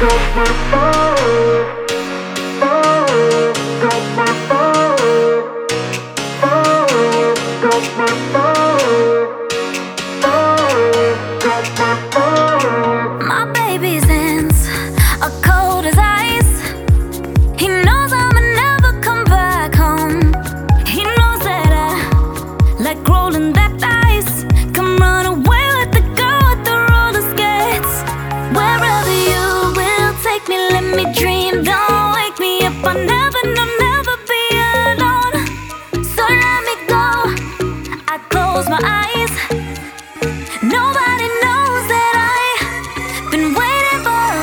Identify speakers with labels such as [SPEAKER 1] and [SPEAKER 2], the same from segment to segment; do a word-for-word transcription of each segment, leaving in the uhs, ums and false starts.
[SPEAKER 1] My baby's hands are cold as ice. He knows I'ma never come back home. He knows that I like rolling that dice. Come run away with the girl with the roller skates. Wherever you will take me, let me dream. Don't wake me up, I'll never, no, never be alone. So let me go, I close my eyes. Nobody knows that I've been waiting for.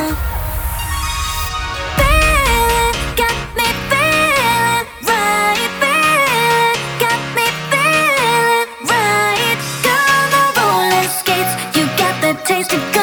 [SPEAKER 1] Feeling, got me feeling right. Feeling, got me feeling right. Girl, the roller skates, you got the taste of